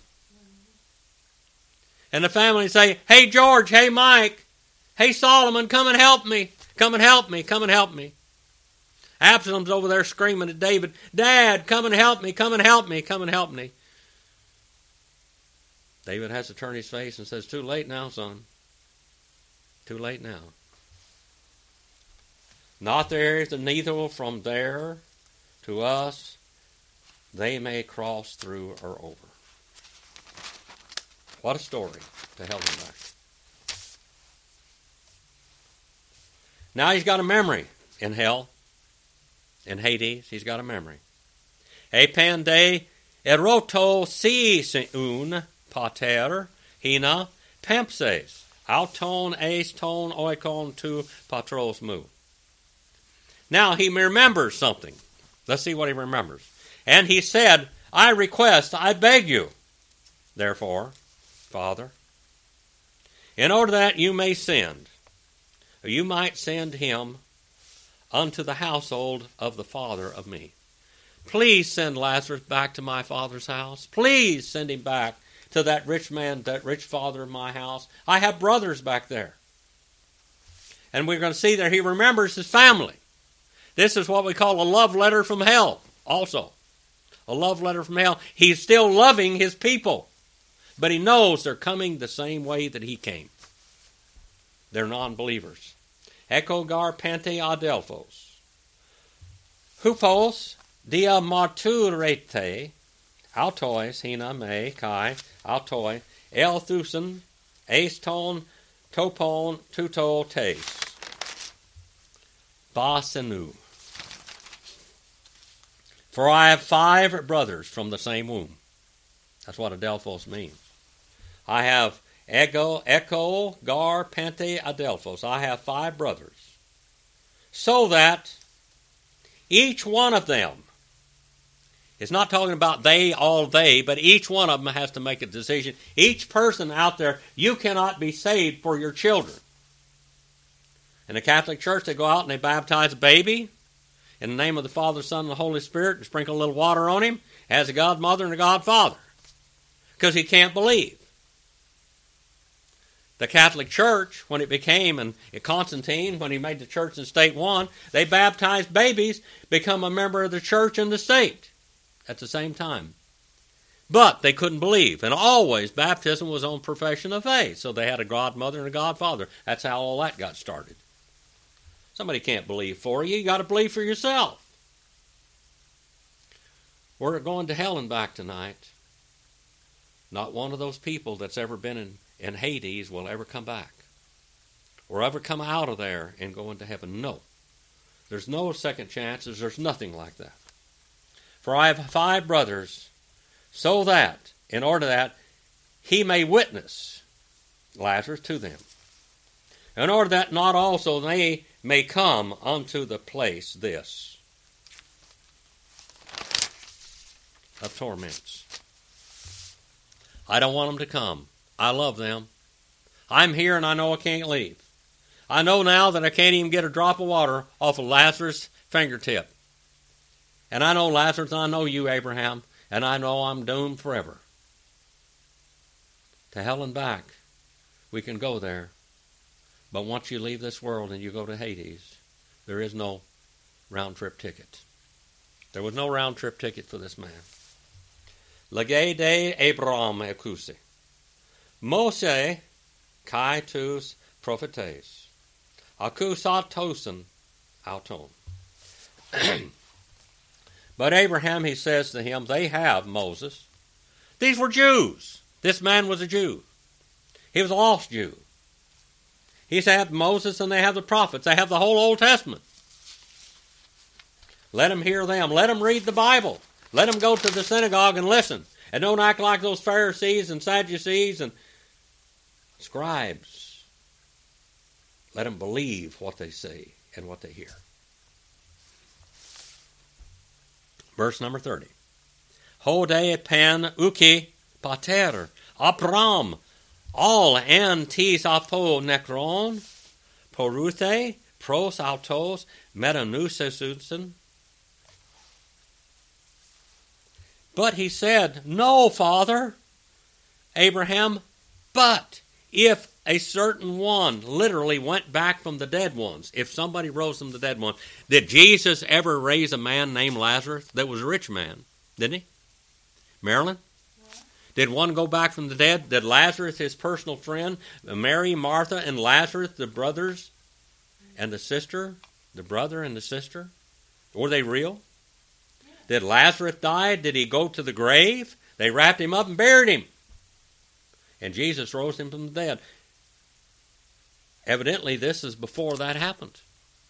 And the family say, hey George, hey Mike, hey Solomon, come and help me, come and help me, come and help me. Absalom's over there screaming at David, Dad, come and help me, come and help me, come and help me. David has to turn his face and says, too late now, son. Too late now. Not there is neither from there to us, they may cross through or over. What a story to hell and back. Now he's got a memory in hell. In Hades, he's got a memory. Epan de eroto si un pater hina Pempses, auton eis ton oikon tu patros mu. Now he remembers something. Let's see what he remembers. And he said, I request, I beg you, therefore, Father, in order that you may send, or you might send him unto the household of the father of me. Please send Lazarus back to my father's house. Please send him back to that rich man, that rich father of my house. I have brothers back there. And we're going to see that he remembers his family. This is what we call a love letter from hell also. A love letter from hell. He's still loving his people. But he knows they're coming the same way that he came. They're non-believers. Ekogar pante adelphos. Hupos dia marturete. Autois hina me kai. Autoi. El thusen. Aston. Topon. Tuto tes. Basenu. For I have 5 brothers from the same womb. That's what adelphos means. I have echo, gar, pante, adelphos. I have 5 brothers. So that each one of them, it's not talking about they, all they, but each one of them has to make a decision. Each person out there, you cannot be saved for your children. In the Catholic Church, they go out and they baptize a baby in the name of the Father, Son, and the Holy Spirit, and sprinkle a little water on him as a godmother and a godfather, because he can't believe. The Catholic Church, when it became, and Constantine, when he made the church and state one, they baptized babies, become a member of the church and the state at the same time. But they couldn't believe, and always baptism was on profession of faith, so they had a godmother and a godfather. That's how all that got started. Somebody can't believe for you. You got to believe for yourself. We're going to hell and back tonight. Not one of those people that's ever been in Hades will ever come back or ever come out of there and go into heaven. No. There's no second chances. There's nothing like that. For I have 5 brothers, so that, in order that he may witness Lazarus to them, in order that not also they may come unto the place this of torments. I don't want them to come. I love them. I'm here and I know I can't leave. I know now that I can't even get a drop of water off of Lazarus' fingertip. And I know Lazarus, and I know you, Abraham, and I know I'm doomed forever. To hell and back. We can go there. But once you leave this world and you go to Hades, there is no round-trip ticket. There was no round-trip ticket for this man. Lege de Abraham ekuse. Moshe kai tus prophetes. Akusatosen auton. But Abraham, he says to him, they have Moses. These were Jews. This man was a Jew. He was a lost Jew. He said Moses and they have the prophets. They have the whole Old Testament. Let them hear them. Let them read the Bible. Let them go to the synagogue and listen. And don't act like those Pharisees and Sadducees and scribes. Let them believe what they say and what they hear. Verse number 30. Hode pan uki pater Abram all antis apo necron poruthe pros autos metanusesusen. But he said, no, Father, Abraham, but if a certain one literally went back from the dead ones, if somebody rose from the dead one, did Jesus ever raise a man named Lazarus that was a rich man? Didn't he? Marilyn? Yeah. Did one go back from the dead? Did Lazarus, his personal friend, Mary, Martha, and Lazarus, the brothers and the sister, the brother and the sister, were they real? Did Lazarus die? Did he go to the grave? They wrapped him up and buried him. And Jesus rose him from the dead. Evidently, this is before that happened.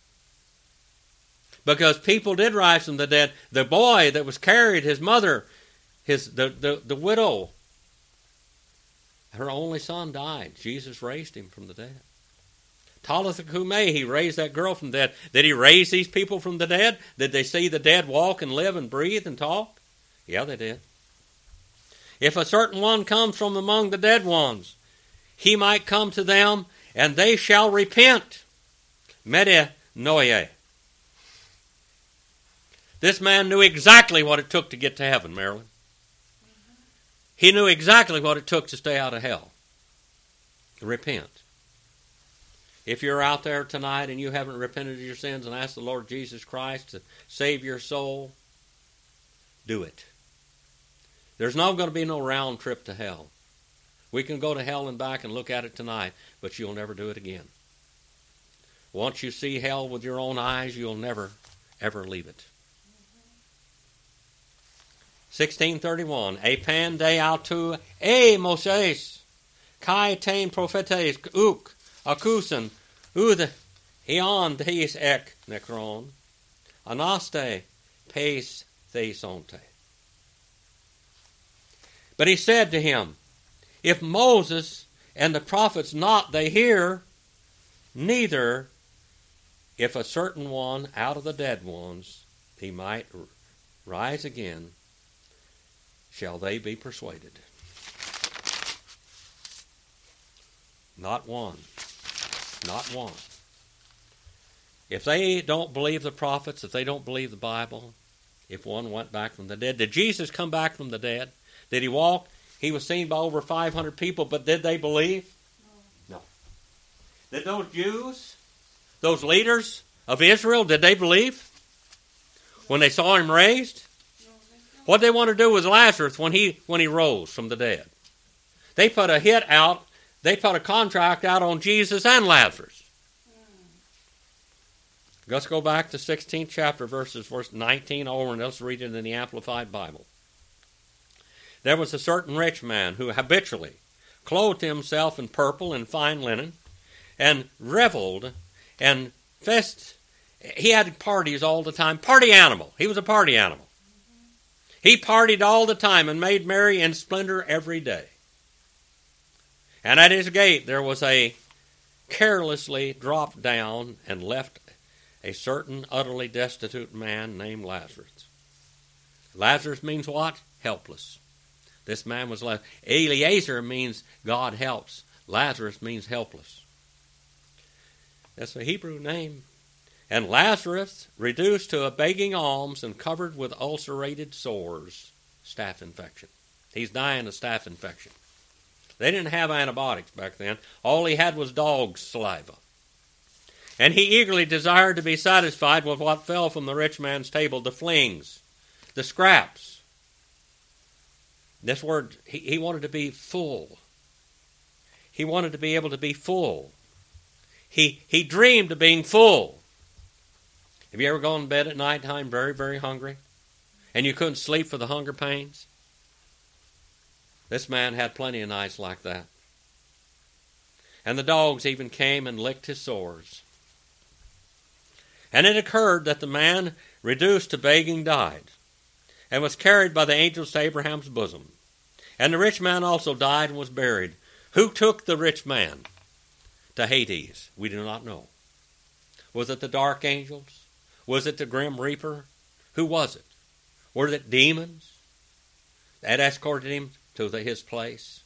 Because people did rise from the dead. The boy that was carried, his mother, the widow, Her only son died. Jesus raised him from the dead. Talitha Cumi, he raised that girl from the dead. Did he raise these people from the dead? Did they see the dead walk and live and breathe and talk? Yeah, they did. If a certain one comes from among the dead ones, he might come to them, and they shall repent. Metanoia. This man knew exactly what it took to get to heaven, Marilyn. He knew exactly what it took to stay out of hell. Repent. If you're out there tonight and you haven't repented of your sins and asked the Lord Jesus Christ to save your soul, do it. There's not going to be no round trip to hell. We can go to hell and back and look at it tonight, but you'll never do it again. Once you see hell with your own eyes, you'll never, ever leave it. 1631. Epan de autu Moses kai tein prophetes uk akusen ud hion deis ek necron anaste pace thesonte. But he said to him, if Moses and the prophets not they hear, neither if a certain one out of the dead ones he might rise again, shall they be persuaded. Not one. Not one. If they don't believe the prophets, if they don't believe the Bible, if one went back from the dead. Did Jesus come back from the dead? Did he walk? He was seen by over 500 people, but did they believe? No. Did those Jews, those leaders of Israel, did they believe when they saw him raised? What they want to do with Lazarus when he rose from the dead. They put a hit out, they put a contract out on Jesus and Lazarus. Let's go back to 16th chapter, verse 19 over, and let's read it in the Amplified Bible. There was a certain rich man who habitually clothed himself in purple and fine linen, and reveled and he had parties all the time. Party animal. He was a party animal. He partied all the time and made merry in splendor every day. And at his gate there was a carelessly dropped down and left a certain utterly destitute man named Lazarus. Lazarus means what? Helpless. This man was Lazarus. Eliezer means God helps. Lazarus means helpless. That's a Hebrew name. And Lazarus, reduced to a begging alms and covered with ulcerated sores, staph infection. He's dying of staph infection. They didn't have antibiotics back then. All he had was dog's saliva. And he eagerly desired to be satisfied with what fell from the rich man's table, the flings, the scraps. This word, he wanted to be full. He wanted to be able to be full. He dreamed of being full. Have you ever gone to bed at night time very, very hungry? And you couldn't sleep for the hunger pains? This man had plenty of nights like that. And the dogs even came and licked his sores. And it occurred that the man reduced to begging died, and was carried by the angels to Abraham's bosom. And the rich man also died and was buried. Who took the rich man to Hades? We do not know. Was it the dark angels? Was it the grim reaper? Who was it? Were it demons that escorted him to his place?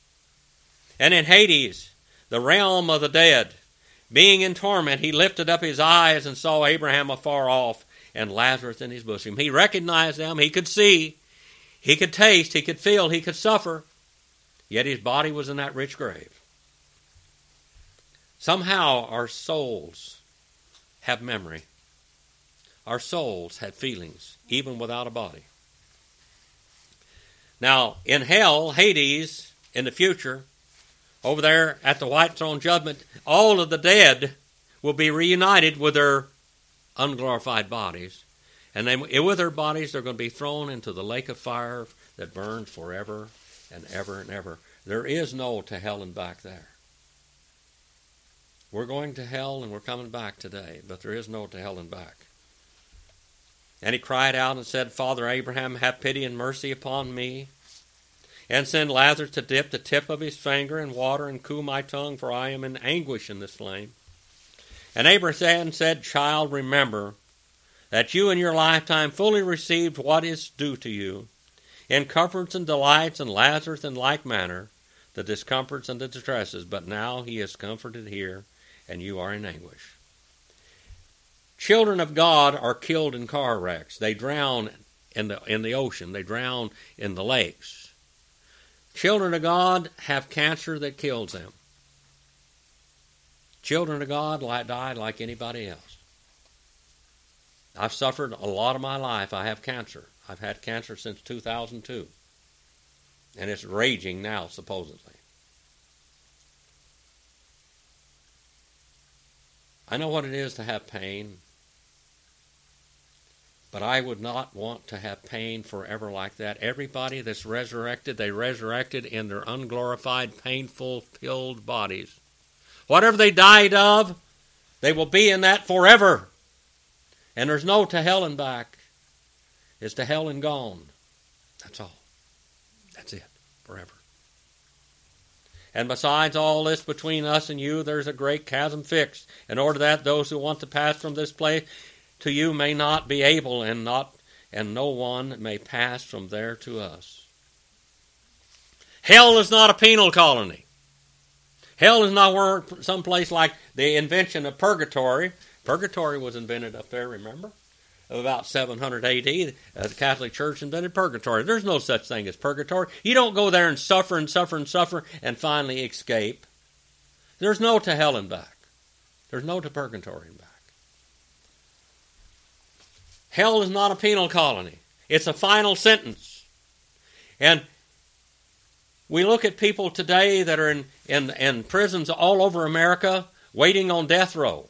And in Hades, the realm of the dead, being in torment, he lifted up his eyes and saw Abraham afar off and Lazarus in his bosom. He recognized them. He could see. He could taste. He could feel. He could suffer. Yet his body was in that rich grave. Somehow our souls have memory. Our souls have feelings, even without a body. Now, in hell, Hades, in the future, over there at the white throne judgment, all of the dead will be reunited with their unglorified bodies. And with their bodies, they're going to be thrown into the lake of fire that burns forever and ever and ever. There is no to hell and back there. We're going to hell and we're coming back today, but there is no to hell and back. And he cried out and said, Father Abraham, have pity and mercy upon me, and send Lazarus to dip the tip of his finger in water and cool my tongue, for I am in anguish in this flame. And Abraham said, Child, remember that you in your lifetime fully received what is due to you, in comforts and delights, and Lazarus in like manner, the discomforts and the distresses, but now he is comforted here, and you are in anguish. Children of God are killed in car wrecks. They drown in the ocean. They drown in the lakes. Children of God have cancer that kills them. Children of God died like anybody else. I've suffered a lot of my life. I have cancer. I've had cancer since 2002. And it's raging now, supposedly. I know what it is to have pain. But I would not want to have pain forever like that. Everybody that's resurrected, they resurrected in their unglorified, painful, filled bodies. Whatever they died of, they will be in that forever. And there's no to hell and back. It's to hell and gone. That's all. That's it. Forever. And besides all this between us and you, there's a great chasm fixed, in order that those who want to pass from this place to you may not be able, and no one may pass from there to us. Hell is not a penal colony. Hell is not some place like the invention of purgatory. Purgatory was invented up there, remember? Of about 700 A.D., the Catholic Church invented purgatory. There's no such thing as purgatory. You don't go there and suffer and suffer and suffer and finally escape. There's no to hell and back. There's no to purgatory and back. Hell is not a penal colony. It's a final sentence. And we look at people today that are in prisons all over America waiting on death row.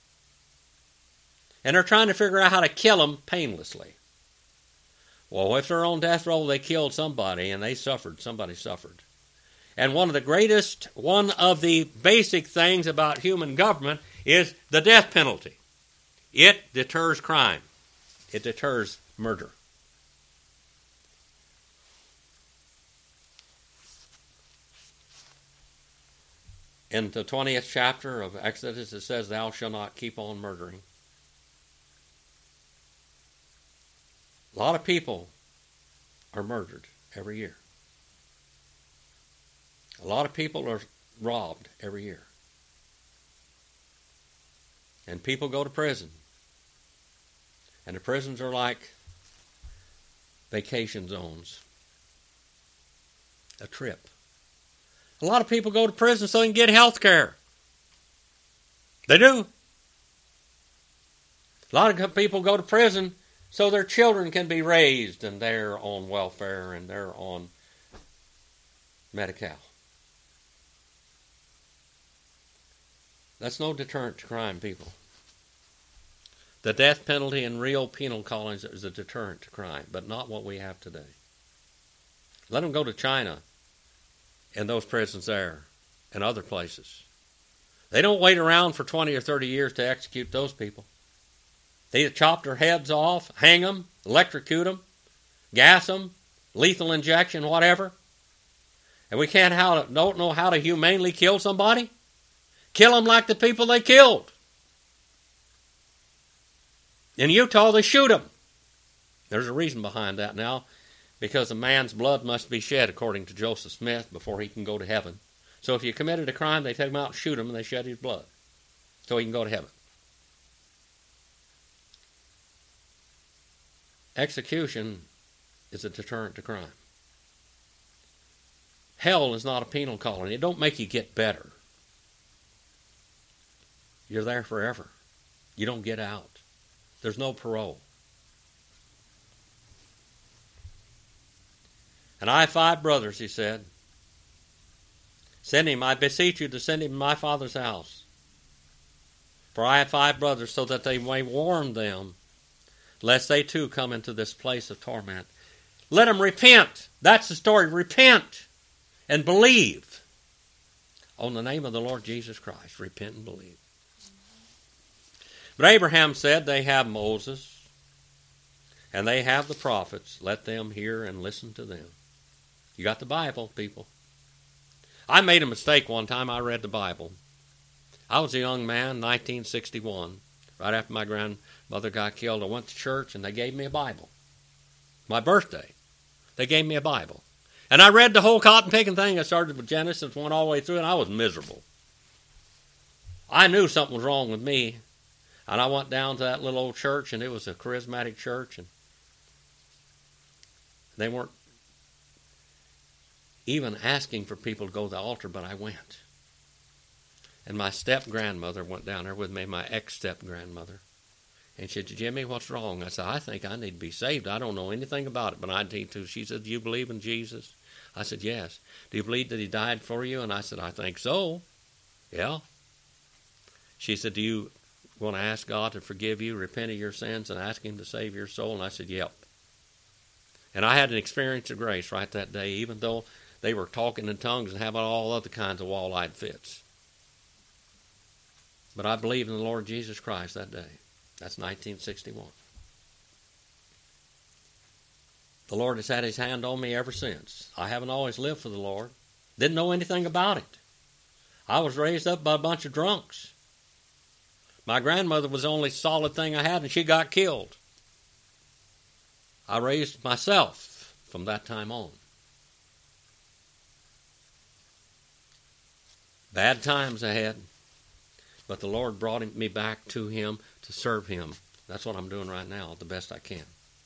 And they're trying to figure out how to kill them painlessly. Well, if they're on death row, they killed somebody and they suffered. Somebody suffered. And one of the basic things about human government is the death penalty. It deters crime. It deters murder. In the 20th chapter of Exodus, it says, Thou shalt not keep on murdering. A lot of people are murdered every year. A lot of people are robbed every year. And people go to prison. And the prisons are like vacation zones. A trip. A lot of people go to prison so they can get health care. They do. A lot of people go to prison so their children can be raised and they're on welfare and they're on Medi-Cal. That's no deterrent to crime, people. The death penalty in real penal colonies is a deterrent to crime, but not what we have today. Let them go to China and those prisons there and other places. They don't wait around for 20 or 30 years to execute those people. They either chop their heads off, hang them, electrocute them, gas them, lethal injection, whatever. And we don't know how to humanely kill somebody? Kill them like the people they killed. In Utah, they shoot them. There's a reason behind that now, because a man's blood must be shed, according to Joseph Smith, before he can go to heaven. So if you committed a crime, they take him out and shoot him, and they shed his blood, so he can go to heaven. Execution is a deterrent to crime. Hell is not a penal colony. It don't make you get better. You're there forever. You don't get out. There's no parole. And I have 5 brothers, he said. Send him, I beseech you to send him to my father's house. For I have 5 brothers, so that they may warn them, lest they too come into this place of torment. Let them repent. That's the story. Repent and believe on the name of the Lord Jesus Christ. Repent and believe. But Abraham said, they have Moses and they have the prophets. Let them hear and listen to them. You got the Bible, people. I made a mistake one time. I read the Bible. I was a young man, 1961, right after my grandmother got killed. I went to church, and they gave me a Bible. My birthday, they gave me a Bible. And I read the whole cotton-picking thing. I started with Genesis, went all the way through, and I was miserable. I knew something was wrong with me. And I went down to that little old church, and it was a charismatic church, and they weren't even asking for people to go to the altar, but I went. And my step-grandmother went down there with me, my ex-step-grandmother. And she said, Jimmy, what's wrong? I said, I think I need to be saved. I don't know anything about it, but I need to. She said, do you believe in Jesus? I said, yes. Do you believe that he died for you? And I said, I think so. Yeah. She said, do you want to ask God to forgive you, repent of your sins, and ask him to save your soul? And I said, yep. And I had an experience of grace right that day, even though they were talking in tongues and having all other kinds of wall-eyed fits. But I believed in the Lord Jesus Christ that day. That's 1961. The Lord has had his hand on me ever since. I haven't always lived for the Lord. Didn't know anything about it. I was raised up by a bunch of drunks. My grandmother was the only solid thing I had, and she got killed. I raised myself from that time on. Bad times I had, but the Lord brought me back to him to serve him. That's what I'm doing right now, the best I can.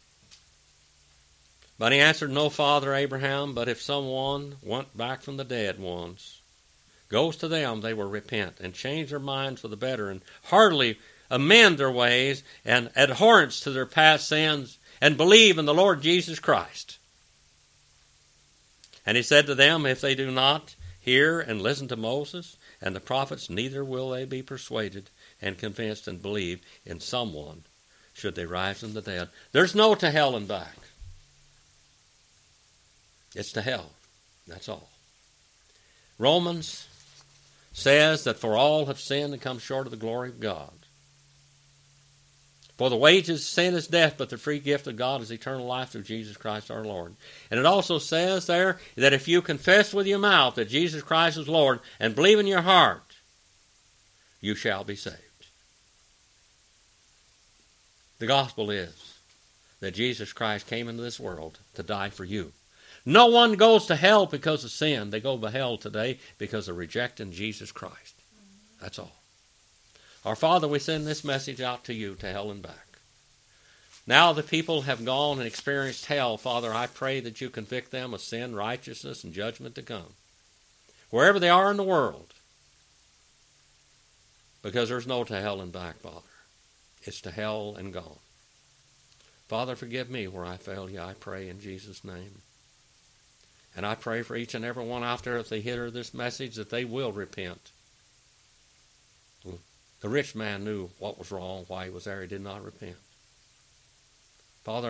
But he answered, no, Father Abraham, but if someone went back from the dead ones, goes to them, they will repent and change their minds for the better and heartily amend their ways and abhorrence to their past sins and believe in the Lord Jesus Christ. And he said to them, if they do not hear and listen to Moses and the prophets, neither will they be persuaded and convinced and believe in someone should they rise from the dead. There's no to hell and back. It's to hell. That's all. Romans says that for all have sinned and come short of the glory of God. For the wages of sin is death, but the free gift of God is eternal life through Jesus Christ our Lord. And it also says there that if you confess with your mouth that Jesus Christ is Lord and believe in your heart, you shall be saved. The gospel is that Jesus Christ came into this world to die for you. No one goes to hell because of sin. They go to hell today because of rejecting Jesus Christ. That's all. Our Father, we send this message out to you, to hell and back. Now the people have gone and experienced hell. Father, I pray that you convict them of sin, righteousness, and judgment to come. Wherever they are in the world. Because there's no to hell and back, Father. It's to hell and gone. Father, forgive me where I failed you, I pray in Jesus' name. And I pray for each and every one out there, if they hear this message, that they will repent. The rich man knew what was wrong, why he was there. He did not repent. Father,